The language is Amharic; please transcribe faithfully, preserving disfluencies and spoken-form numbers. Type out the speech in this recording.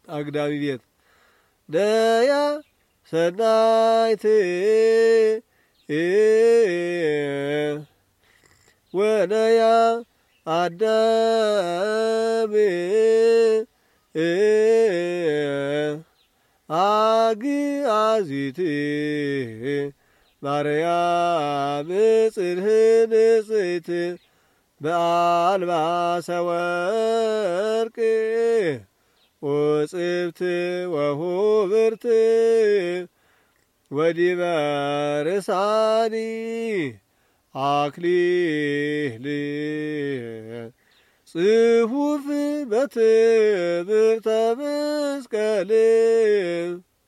አግዳሚ ቤት ደያ ሰናይት ወነያ አዳም አግአዚት ማርያም ጽንህ ንጽሕት በአልባሰ ወርቅ ወጽብት ወሁብርት ወዲበ ርሳኒ አክሊል ጽሑፍ በትምህርተ መስቀል